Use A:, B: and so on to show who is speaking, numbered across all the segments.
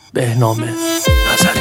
A: بهنام نظری.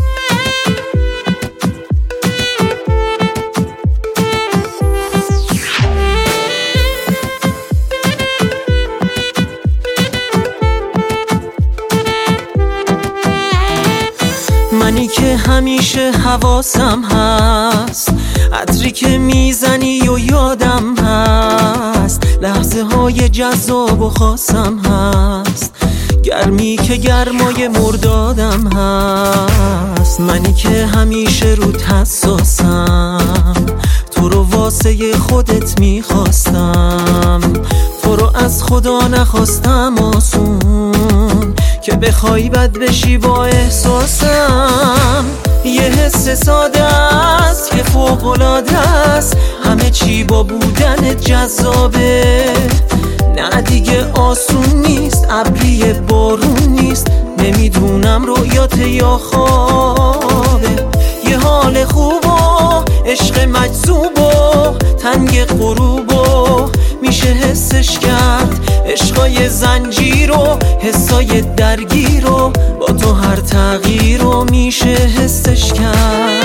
B: منی که همیشه حواسم هست، عطری که میزنی و یادم هست، لحظه های جذاب و خاصم هست، گرمی که گرمای مردادم هست. منی که همیشه رود حساسم، تو رو واسه خودت میخواستم، تو رو از خدا نخواستم آسون که بخوای بد بشی با احساسم. یه حس ساده است که فوق‌العاده است، همه چی با بودنت جذابه. نه دیگه آسون نیست، ابری بارون نیست، نمیدونم رویات یا خوابه. یه حال خوب و عشق مجذوب و تنگ غروب و میشه حسش کرد. عشقای زنجیر و حسای درگیر و با تو هر تغییر رو میشه حسش کرد.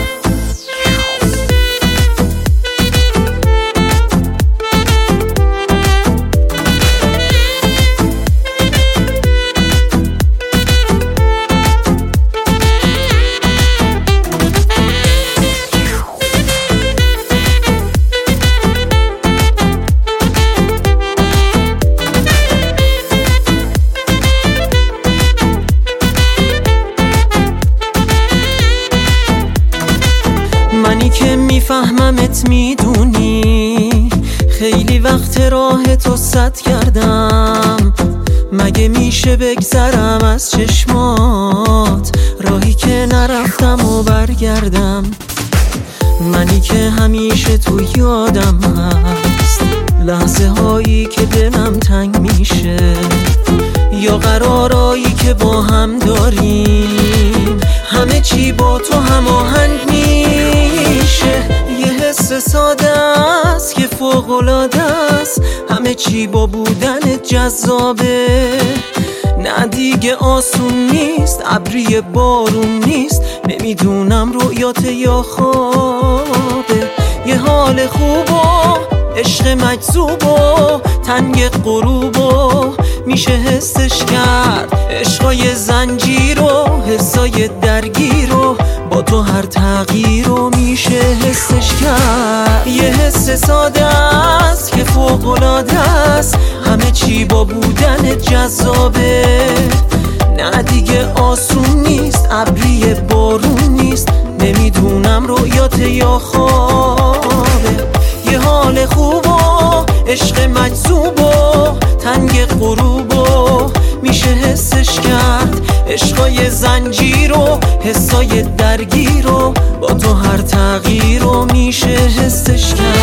B: منی که میفهممت میدونی، خیلی وقت راه تو سد کردم، مگه میشه بگذرم از چشمات، راهی که نرفتم و برگردم. منی که همیشه تو یادم هست، لحظه هایی که دلم تنگ میشه، یا قرارایی که با هم داریم، همه چی با تو هماهنگ میشه. یه حس ساده است که فوق‌العاده است، همه چی با بودنت جذابه. نه دیگه آسون نیست، ابری بارون نیست، نمیدونم رویات یا خوابه. یه حال خوب و عشق مجذوب و تنگ غروب و میشه حسش کرد. عشقای زنجیر و حسای درگیر و با تو هر تغییر رو میشه حسش کرد. یه حس ساده است که فوق‌العاده است، همه چی با بودنت جذابه. نه دیگه آسون نیست، ابری بارون نیست، نمیدونم رویات یا خوابه. یه حال خوب و عشق مجذوب و تنگ غروب و میشه حسش کرد. عشقای زنجیر و حسای درگیر و با تو هر تغییر رو میشه حسش کرد.